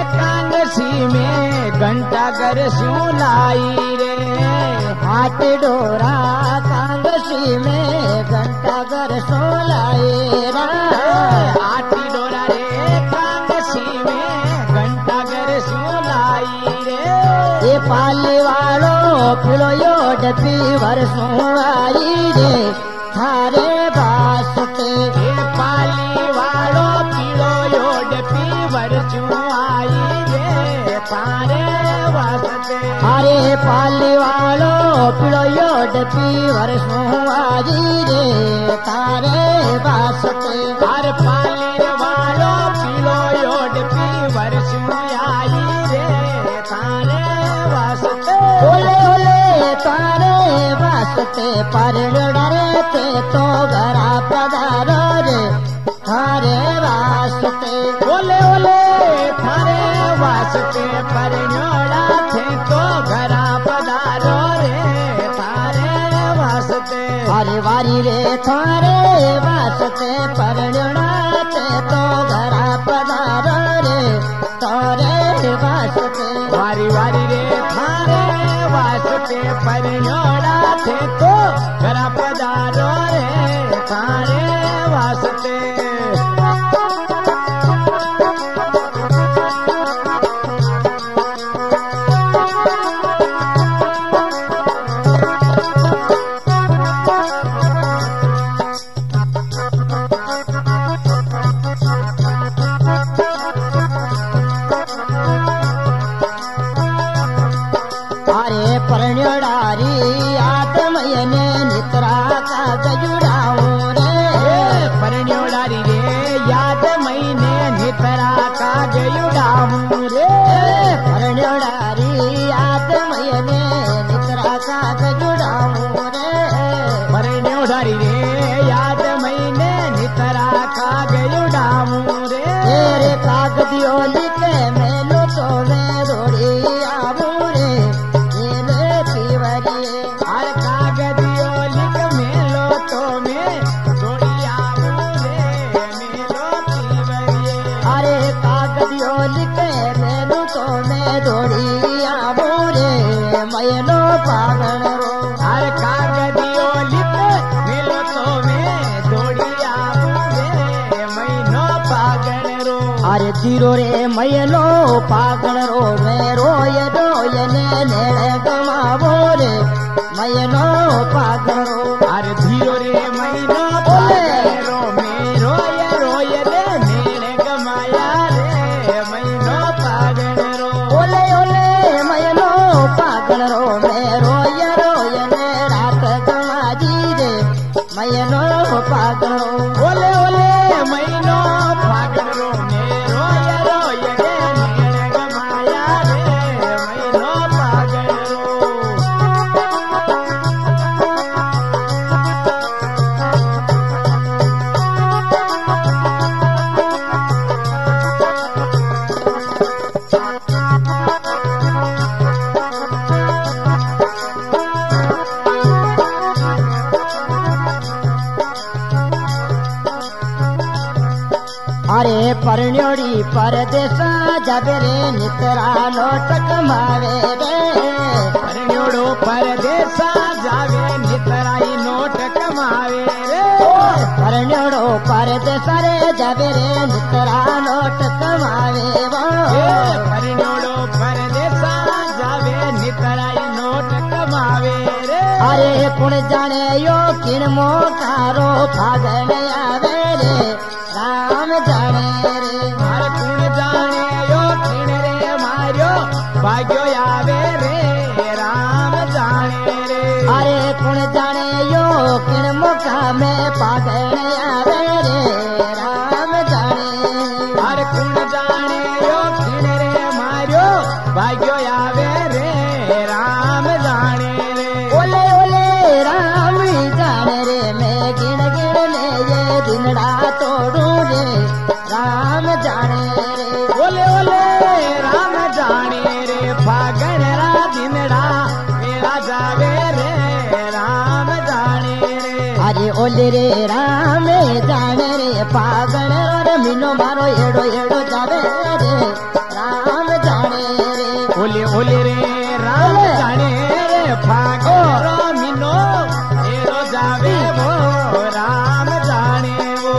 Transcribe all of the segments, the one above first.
कांगसी में घंटा घर स्यों लाई रे। हाथ डोरा कांगसी में घंटा घर स्यों लाई रे। हाथी डोरा रे कांगसी में घंटा घर स्यों लाई रे। ये पाली वालो पिलो योड पीवर स्यों आई रे थारे वास्ते। ये पाली वालो पिलो योड पीवर स्यों आई रे थारे वास्ते। अरे पाली वालो पिलो योड पीवर स्यों आई रे थारे वास्ते। हर पाली वालो पिलो योड पीवर स्यों आई रे थारे वास्ते। ओले ओले तारे वास्ते परड़ा रे ते तो घरा पधारो रे थारे वास्ते। ओले ओले थारे वास्ते परन्योड़ा थे तो घरा पधारो रे थारे वास्ते। अरे वारी रे थारे वास्ते परड़ा ते तो घरा पधारो रे थारे वास्ते। वारी वारी रे थारे वास्ते परन्योड़ा थे तो घरा पधारो रे थारे वास्ते। अरे परण्योड़ारी आत्मयने नित्रा का गजुड़ाऊं रे। परन्योड़ारी रे याद महीने नितरा का गयुड़ाऊं रे। परण्योड़ारी आत्मयने नित्रा का गजुड़ाऊं रे। परन्योड़ारी रे याद महीने नितरा का गयुड़ाऊं रे। तेरे कागदियो लिखे मैनो तो मैं रोड़ी आऊं रे ये पीवरिए। हर कागदियो लिख मेलो तो मैं रोड़ी आऊं रे मेलो पीवरिए। अरे कागदियो लिखे मैनो तो मैं रोड़ी आऊं रे मैनो पागल रो। हर कागदियो लिख मेलो तो मैं रोड़ी आऊं रे मैनो पागल रो। अरे तीरो रे मैनो पागल रो मैं रोय रोय ने गमावो रे मैनो पागल रो। अरे धीरो रे मैनो पागल रो मैं रोय रोय रे मेरे गमाया रे मैनो पागल रो। ओले ओले मैनो पागल रो मैं रोय रोय ने रात गमाजी रे मैनो पागल रो। ओले ओले मैनो पागल रो मैं रोय रोय रे मेरे गमाया रे मैनो पागल रो। अरे परण्योड़ी परदेसा जावे रे नितरा नोट कमावे रे। परन्योड़ो परदेसा जावे नितराई नोट कमावे रे। परण्योड़ो परदेसा रे जावे रे नितरा नोट कमावे वो। परन्योड़ो परदेसा जावे नितराई नोट कमावे रे। अरे कुण जाने यो किण मोकारो फागण आवे रे राम जाने रे। हर कुण जाने यो किण रे मार्यो भाग्यो आवे रे राम जाने रे। अरे कुण जाने यो किण मोका में फागण आवे रे राम जाने। हर कुण जाने यो किण रे मार्यो भाग्यो आवे रे राम जाने रे। ओले ओले राम जाने रे मैं गिण गिण ले ये दिनड़ा तोड़ू रे राम जाने रे। ओले ओले राम जाने रे फागण रा दिनड़ा मेरा जावे रे राम जाने रे। अरे ओले रे राम जाने रे फागण रो मीनो मारो एड़ो एड़ो जावे रे राम ओले ओले रे राम जाने रे फागरो मीनो एरो जावे वो राम जाने वो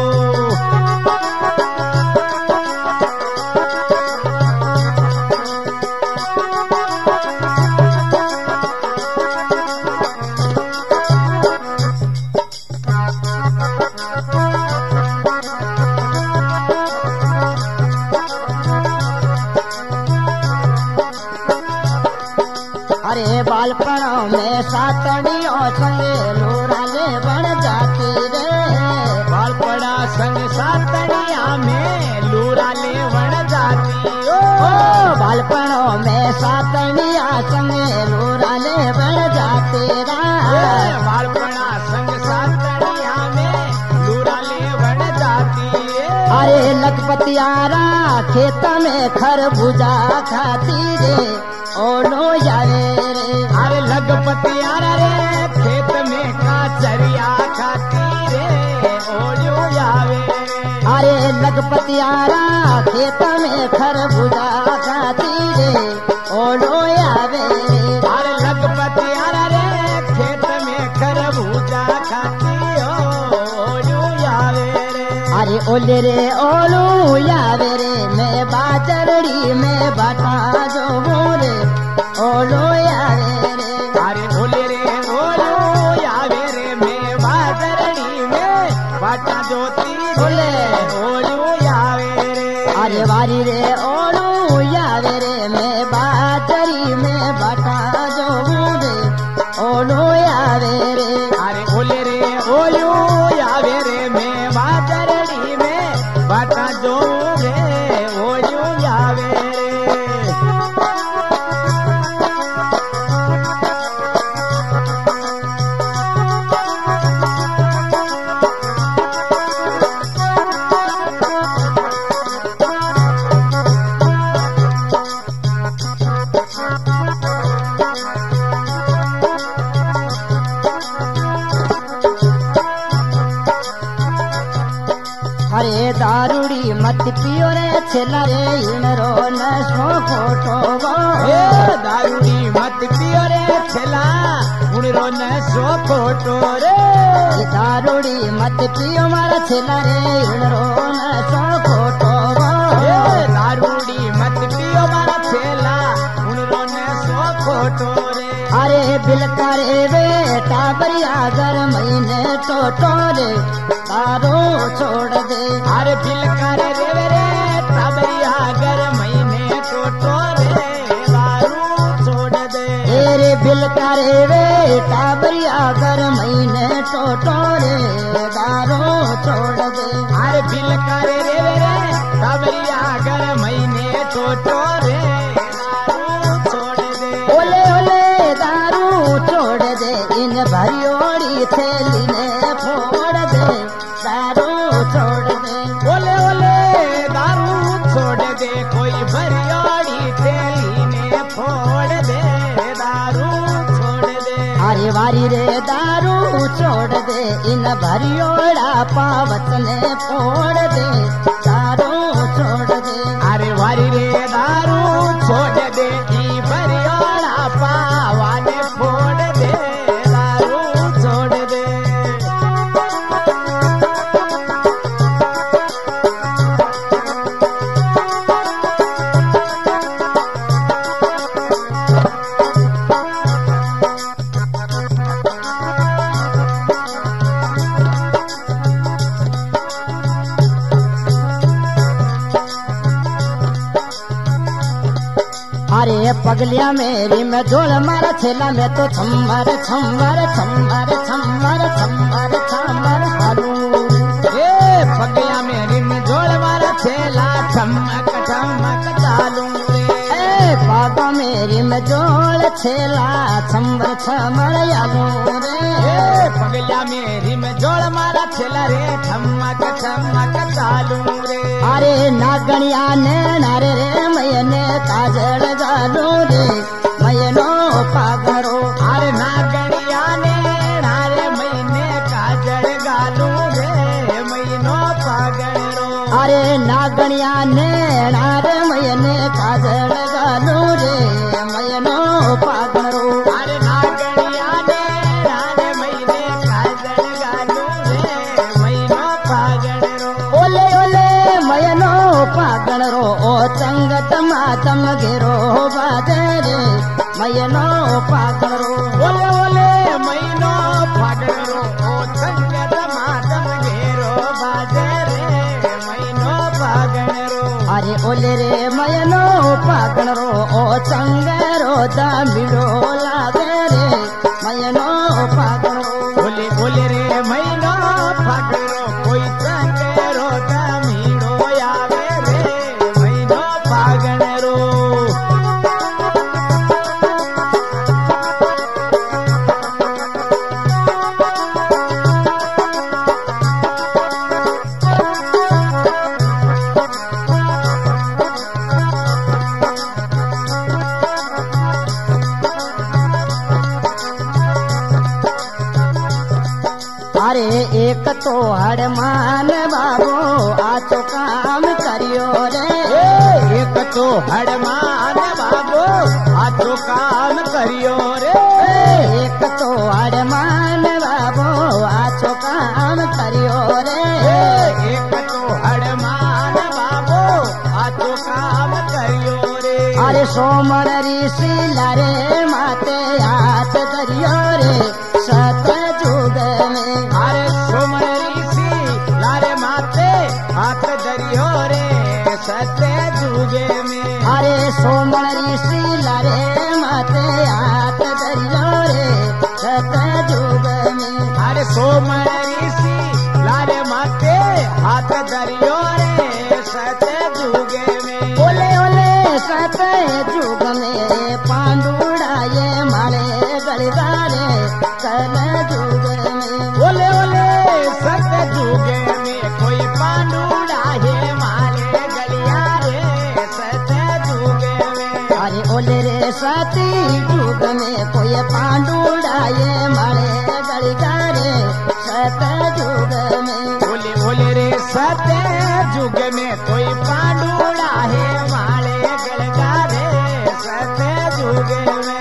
अरे बालपणों में सातड़ियों संगे लोराले बन जाती रे बालपड़ा संग सातड़िया में लूराले बन जाती ओ बालपणों में सातड़िया संगे लोराले बन जाती बालपड़ा संग सातड़िया में लूराले बन जाती अरे लखपतियारा खेत में खरबूजा खाती रे ओलो जावे रे अरे लखपतियारा रे खेत में काचरिया खाती रे ओलो जावे अरे लखपतियारा खेत में खरबूजा खाती रे ओलो आवे रे अरे लखपतियारा रे खेत में खरबूजा खाती ओलो जावे अरे ओले रे ओलू यावे रे मैं बाजरड़ी में बाटा जो रे ओलो यावे रे अरे ओले रे ओलो यावे रे मैं बाजरड़ी में बाटा जोती ओले ओलो यावे रे अरे वारी रे ओलू यावे रे मैं बाजरी में बाटा जो रे ओलो यावे रे अरे ओले रे ओलो यावे रे मैं बाजरड़ी में बाटा जो रे ओलो यावे रे अरे दारूड़ी मत पियो रे छेला रे इनरो नशो फोटो ए दारूड़ी मत पियो रे छेला उनरो नशो फोटो रे दारूड़ी मत पियो मारा छेला रे इनरो नशो फोटो ए दारूड़ी मत पियो मारा छेला उनरो नशो फोटो रे अरे बिलकारे रे टाबरिया घर महीने टोटो रे दारू छोड़ दे अरे बिलकार रे रे टाबरिया घर महीने टोटो रे दारू छोड़ दे तेरे बिलकारे रे टाबरिया घर महीने टोटो रे दारू छोड़ दे अरे बिलकार रे रे टाबरिया घर महीने टोटो रे दारू छोड़ दे ओले ओले दारू छोड़ दे इन भरियोड़ी थैली ने फोड़ दे दारू छोड़ दे ओले ओले दारू छोड़ दे कोई भरियोड़ी थैली ने फोड़ दे दारू छोड़ दे अरे वारी रे दारू छोड़ दे इन भरियोड़ा पावत ने फोड़ दे दारू छोड़ दे अरे वारी रे दारू छोड़ दे ई भरियोड़ा पावा ने फोड़ दे दारू छोड़ दे अरे पगलिया मेरी में जोड़ मारा छेला में तो छम्मर छम्मर छम्मर छम्मर छम्मर छम्मर हालू ए पगया मेरी में जोड़ मारा छेला ठमक ठमक चालू रे ए पापा मेरी में जोड़ छेला छम्बर छमर यालू रे ए पगया मेरी में जोड़ मारा छेला रे ठमक ठमक चालू रे अरे नागणिया ने नारे रे मैंने काजल गालू रे मैनो पागरो अरे नागणिया ने नारे महीने काजल गालू रे महीनो पागड़ो अरे नागणिया ने नारे मैंने काजल गालू रे घेरो बाजे रे मयनो पागणरो बोले बोले महीनो फागणरो ओ छंग धमाधम घेरो बाजे रे महीनो फागणरो अरे ओले रे मयनो पागणरो ओ चंगरो दामिड़ो लागे रे मयनो पागणरो बोले बोले रे महीनो फागणरो कोई चंगरो दामिड़ो आवे रे महीनो फागणरो अरे एक तो हड़मान बाबो आचो काम करियो रे एक तो हड़मान बाबो आचो काम करियो रे एक तो हड़मान बाबो आचो काम करियो रे एक तो हड़मान बाबो आचो काम करियो रे अरे सोमर ऋषि लारे माते हाथ धरियो रे सत जुग में अरे सोमर ऋषि लारे माथे हाथ धरियो रे सत्य जुगे में अरे सोमर ऋषि लारे माते हाथ धरियो रे सत जुग में अरे सोमर ऋषि लारे माथे हाथ धरियो रे सत्य जुगे में ओले ओले सत जुग में पांडुड़ा ये मारे गलदारे कल जुग में बोले बोले सत्य जुगे में कोई पांडुड़ा है मारे गलिया रे सत्य जुगे में अरे ओले रे सती जुग में कोई पांडुड़ा ये मारे गलदारे सत जुग में बोले बोले रे सत्य जुग में कोई पांडुड़ा है मारे गलगा रे सत्य जुगे में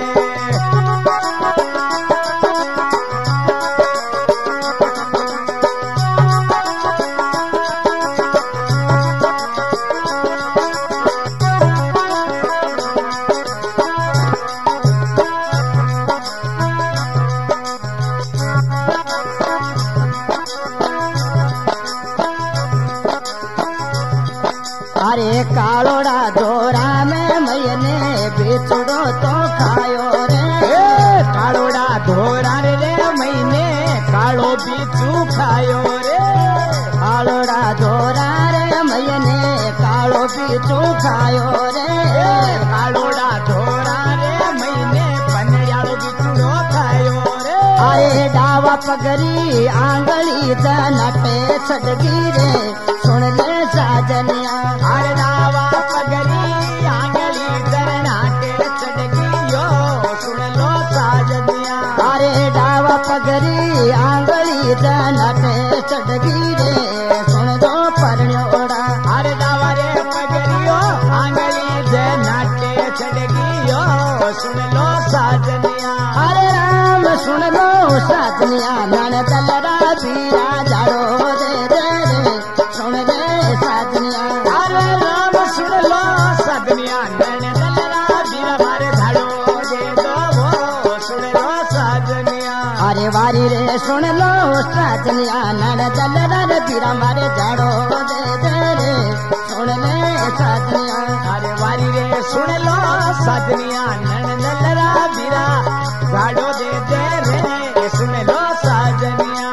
अरे कालोड़ा धोरा में मैंने बिछड़ो तो खायो रे कालोड़ा धोरा रे मैंने कालो बीचू खायो रे कालोड़ा धोरा रे मैंने कालो बिचू खायो रे कालोड़ा धोरा रे मैंने पनड़ियालो बिचूड़ो खायो रे अरे डावा पगरी आंगली जनटे छटगी रे सुन ले साजनिया अरे दावा पगरी आंगली दरना के चढ़गियो सुन लो साजनिया अरे डावा पगरी आंगली जनटे छटगी रे सुन दो परण्योड़ा अरे दावा रे पगरियो आंगली दरना के चढ़गियो सुन लो साजनिया अरे राम सुन लो साजनिया नन दलरा बीरा जाड़ो दे दे रे सुन ले साजनिया अरे राम सुन लो साजनिया नैन दलरा बीरा मारे झाड़ो दे दो वो सुन लो साजनिया अरे वारी रे सुन लो साजनिया नन दलरा बीरा मारे जाड़ो दे दे रे सुन ले साजनिया अरे वारी रे सुन लो साजनिया नैन दलरा बीरा झाड़ो दे दे रे सुन लो साजनिया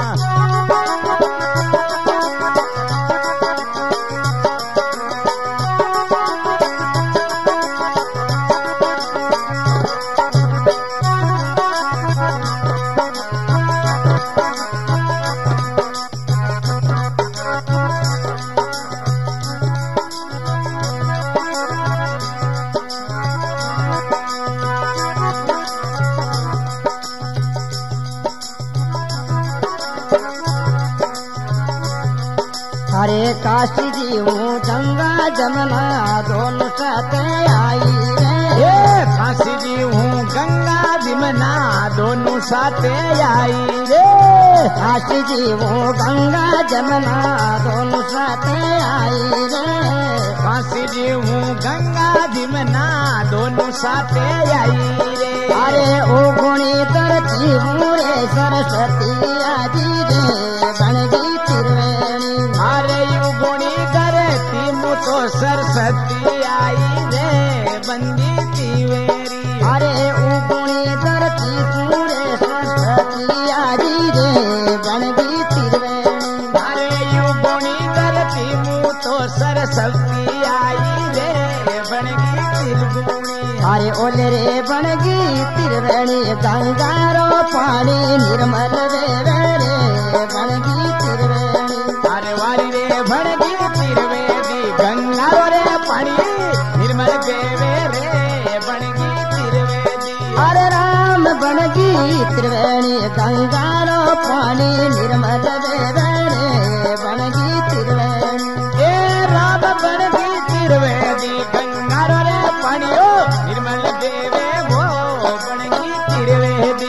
अरे काशी जी हूँ गंगा जमुना दोनों साथ आई रे ये फांसी जी हूँ गंगा जमुना दोनों साथ आई रे काशी जी हूँ गंगा जमुना दोनों साथ आई रे फांसी जी हूँ गंगा जी में ना दोनों साथे आई रे। अरे ओ गुणी करती हूँ रे सरस्वती आजी रे बन गई त्रिवेणी। अरे यू गुणी करती मु तो सरस्वती आई रे बंदी त्रिवेणी। अरे ओ गुणी करती हूँ रे सरस्वती आजी रे बन गई त्रिवेणी। अरे यू गुणी करती मु तो सरस्वती आई रे बन गई त्रिवेणी। अरे ओले रे बन गई त्रिवेणी गंगारो पानी निर्मल वेवे रे बन गई त्रिवेणी। अरे वारी रे बन गई त्रिवेणी गंगा रे पानी निर्मल देवे रे बन गई त्रिवेणी। अरे राम बन गई त्रिवेणी गंगारो पानी निर्मल वेवे रे बन गई त्रिवेणी। ए राम बन गई त्रिवेणी गंगा रे पानी ओ निर्मल देवे वो बन गई त्रिवेणी।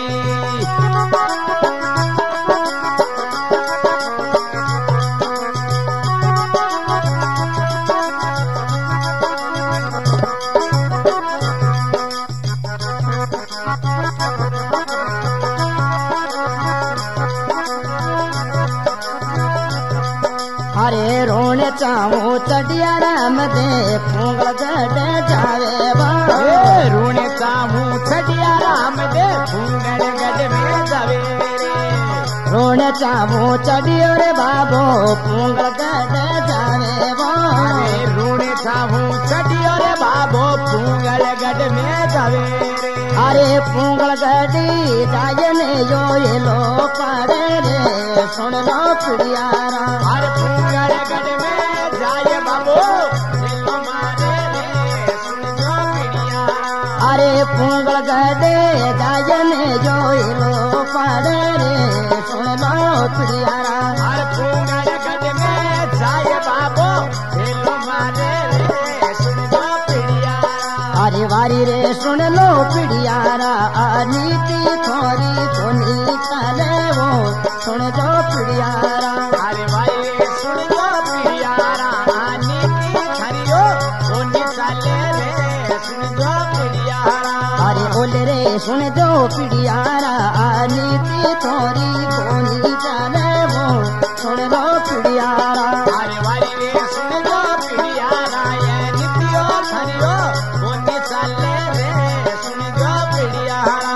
अरे रोने चाहूं चढ़िया राम दे फूंगल गढ़ जावे बा। ए रोने चाहूं चढ़िया राम दे फूंगल गढ़ में जावे रे। रोने चाहूं चढ़ियो रे बाबो फूंगल गढ़ जावे बा। अरे रोने चाहूं चढ़ियो रे बाबो फूंगल गढ़ में जावे रे। अरे फूंगल गढ़ी जायने यो ये लो पाड़े रे सुन लो पिड़ियारा। अरे फूंगल गढ़ में जाए बाबो दिलो मारे रे सुन जो पिड़ियारा। अरे फूंगल गढ़े जायने यो ये लो पाड़े रे सुन लो पिड़ियारा। अरे फूंगल गढ़ में जाए बाबो दिलो मारे रे सुन जो पिड़ियारा। अरे वारी रे सुन लो पिड़ियारा नीति थोरी कोनी चले वो सुन जो पिड़ियारा। अरे भाई सुन जो पिड़ियारा नीति खरियो सोनी चाले रे सुन जो पिड़ियारा। अरे ओले रे सुन जो पिड़ियारा नीति थोरी कोनी चले वो सुन लो पिड़ियारा। अरे भाई रे सुन जो पिड़ियारा ये नीतियो खरियो सोनी चाले रे सुन जो पिड़ियारा।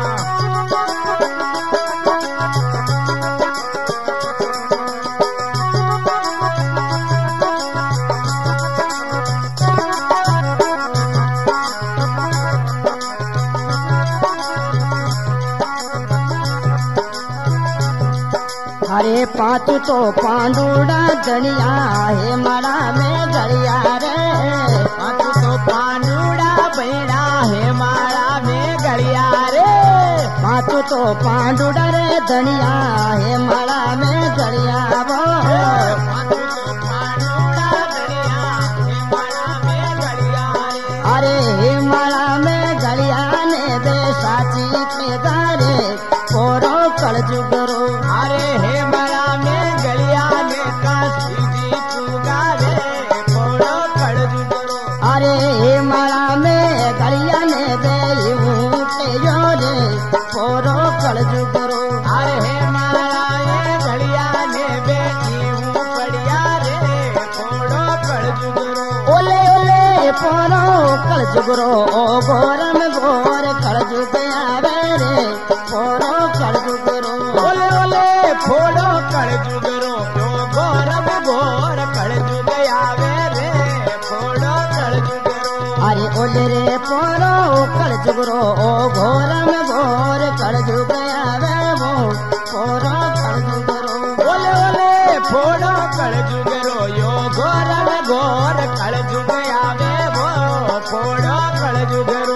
अरे पाँचू तो पांडुड़ा दनिया हे माला में गलिया रे। पाँचू तो पांडुड़ा बैड़ा है माला में गलिया रे। पाँचू तो पांडुड़ा रे दनिया हे माला में गलिया वो। पाँचू तो पांडुड़ा दनिया है माला में गलिया रे। अरे हे माला में गलिया ने दे साची के गारे पोरो कल जुगरो। अरे हे माला में गलिया ने काशी जी चुगा रे पोड़ो कड़ जुगरो। अरे हे माला में गलिया ने दे ऊँटे जो रे पोरो कल जुगरो। अरे हे माला ये गलिया ने बेटी हूँ बढ़िया रे पोड़ो कड़ जुगरो। ओले ओले पोरो कल जुगरो ओ गोरम गोर कल जुग आवे रे पोरो कल जुगरो। ओले ओले फोड़ो कड़ जुगरो यो गोरब गोर कड़ जुग आवे रे फोड़ो कड़ जुगरो। अरे ओले रे पोरो कल जुगरो ओ घोरम घोर कल जुग आवे वो पोरो कल जुगरो। ओले ओले फोड़ो कड़ जुगरो यो गोरब गोर कड़ जुग आवे वो फोड़ो कड़ जुगरो।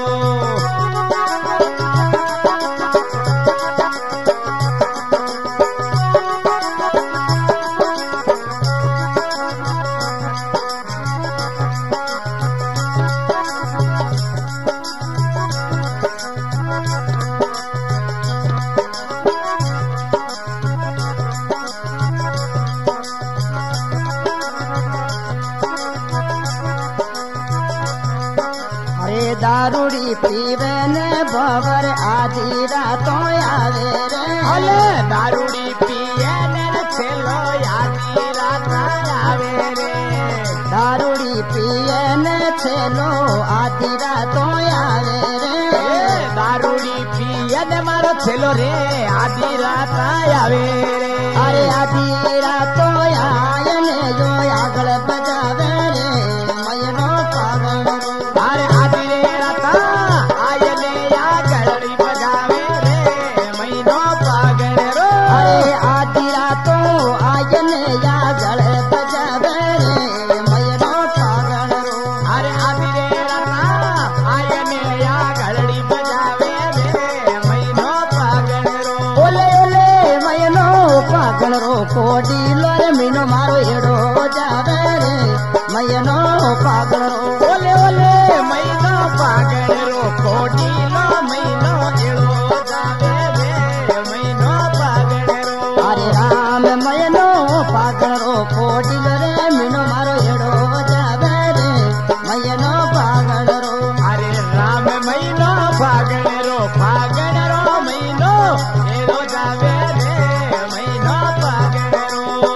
दारूड़ी पीवे ने भवर आधी रातों आवे रे अले दारूड़ी पिए ने छेलो आधी रात आवे रे दारूड़ी पिए ने छेलो आधी रातों आवे रे दारूड़ी पिए ने मारो छेलो रे आधी रात आवे रे अरे आधी रातों आए ने जो आगल बजावे रे मयनो पागल अरे आधी रे रात आए ने आगल बजावे रे महीनो पागल रो अरे आधी रातों आए ने आगल बजावे रे मयनो पागल अरे आधी रे रात आए ने आगल बजावे रे महीनो पागल रो ओले ओले मयनो पागल रो कोडी लोरे मीनो मारो एड़ो जावे रे मयनो पागल रो ओले ओले महीनो पागल रो कोडी लो महीनो एड़ो जावे रे महीनो पागल रो अरे राम मयनो पागल रो कोडी लोरे मीनो मारो एड़ो जावे रे मयनो पागल रो अरे राम महीनो पागल रो महीनो एड़ो जावे रे महीनो पागल रो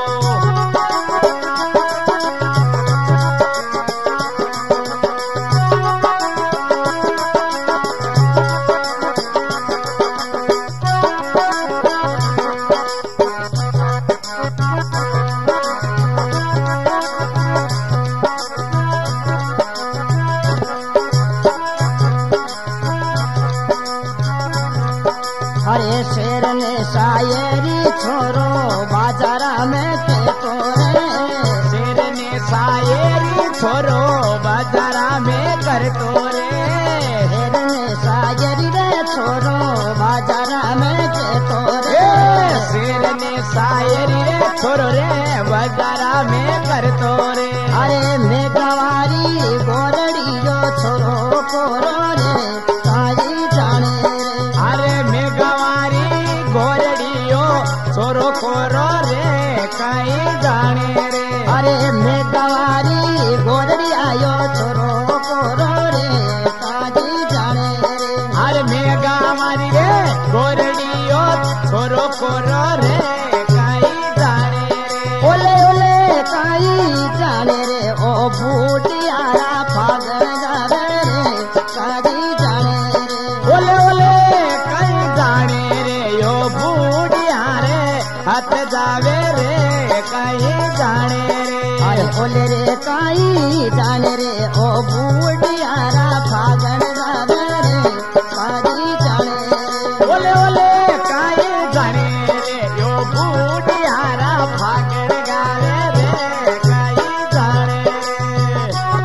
अरे शेर ने शायरी छोरो बाजारा में के तोरे शेर ने शायरी छोरो बाजारा में कर तोरे शेर ने शायरी रे छोरो बाजारा में के तोरे शेर ने शायरी रे छोरो रे बाजारा में कर तोरे अरे मैं गवारी गोरड़ी जो छोरो कोरो रे काई जाने रे अरे मैं गवारी गोरड़ियो छोरो कोरो रे कई जाने रे अरे मैं गवारी गोरड़ी आयो छोरो कोरो रे काई जाने रे अरे मैं गवारी रे गोरड़ियो छोरो कोरो रे कई जाने रे ओले ओले काई जाने रे ओ बूटियारा फागल जावे रे काई जाने रे ओले ओले कई जाने रे यो बूढ़िया रे हथ जावे रे कई जाने रे अरे ओले रे काई जाने रे ओ बूटियारा फागल जावे रे काई जाने रे ओले ओले कई जाने रे यो बूढ़िया रा फागड़ गावे रे कई जाने रे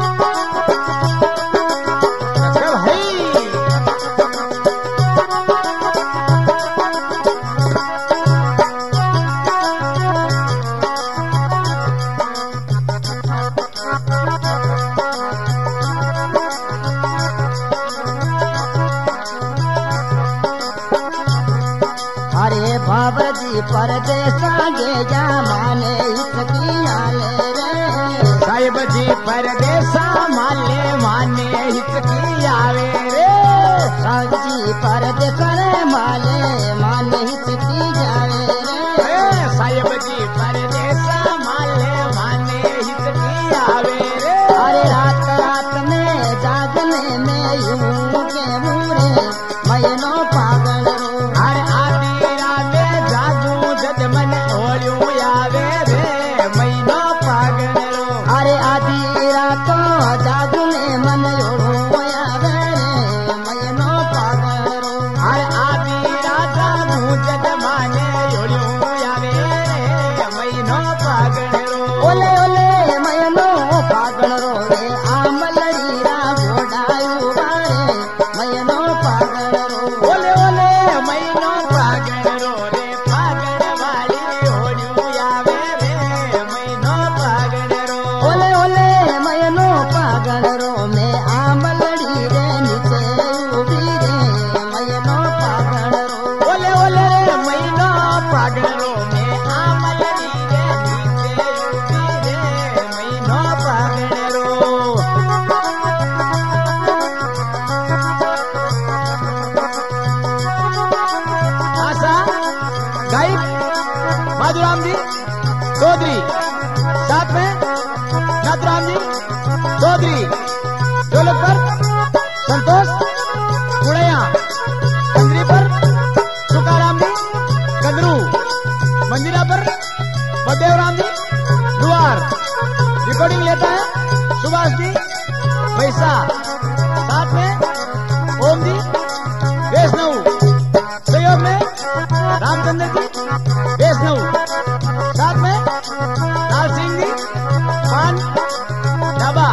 अच्छा भाई अरे बाबा जी परदेसा गे जा माने इसकी आले रे साहिब जी परदेसा माले माने हिचकी आवे रे साहब जी परदेसा रे माले माने इसकी जावे रे साहिब जी परदेसा माले माने हिचकी आवे रे अरे रात रात में जागने में यूं के मुरे मयनो पागल रो अरे आधी रात जागू जद मन ओलियो आवे रे महीनो पागल रो अरे आधी रातों जागने मन योड़ो आवे रे मयनो पागल रो अरे आधी रात जागू जद माने ओलियो आवे रे महीनो पागल रो ओले ओले मयनो पागल रो रे आमलड़ी रा घोड़ायू बारे बोस गुड़ैया कंदरी पर सुकाराम जी कदरू मंदिरा पर बदेवराम जी दुआर रिकॉर्डिंग लेता है सुभाष जी वैसा साथ में ओम जी वैष्णव सहयोग में रामचंद्र जी वैष्णव साथ में लाल सिंह जी पान ढाबा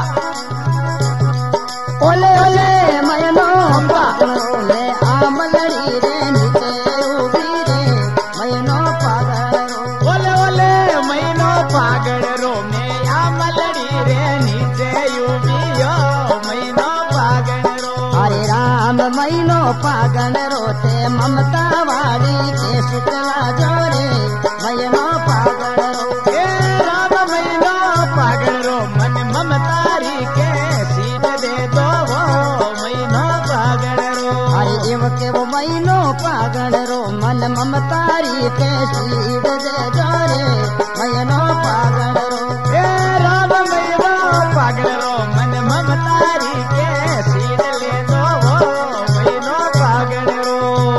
ओले ओले मयनो पागणो में आमलड़ी रे नीचे उभी रे मयनो पागणो ओले ओले महीनो पागड़ रो में आमलड़ी रे नीचे यूबियो महीनो पागड़ रो हरे राम मयनो पागण रोते ममता वाली के शुक्ला जोरे मयनो पागण रो हे राम महीनो पागड़ रो मन ममतारी के सीट दे दो वो महीनो पागड़ रो हरे एव के वो मयनो पागण रो मन ममतारी के सीध दे जोरे मयनो पागण रो हे राम महीनो पागड़ रो मन ममतारी के सीट ले दो वो महीनो पागड़ रो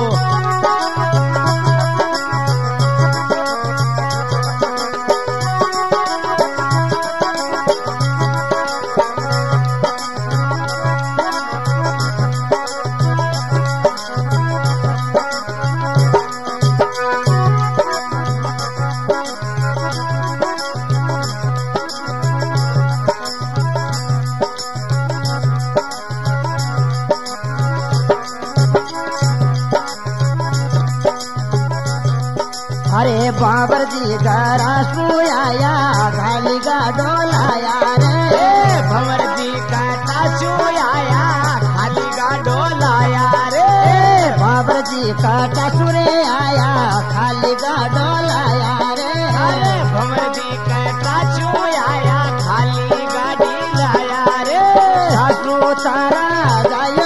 हरे बाबर जी घरा सुयाया घाली गा डोलाया रे हे भंवर जी का ताशू आया खाली गाडो लाया रे बाबर जी का टसुरे आया खाली गा डोलाया रे अरे भंवर जी का ताशू आया खाली गाड़ी लाया रे सासू तारा जाय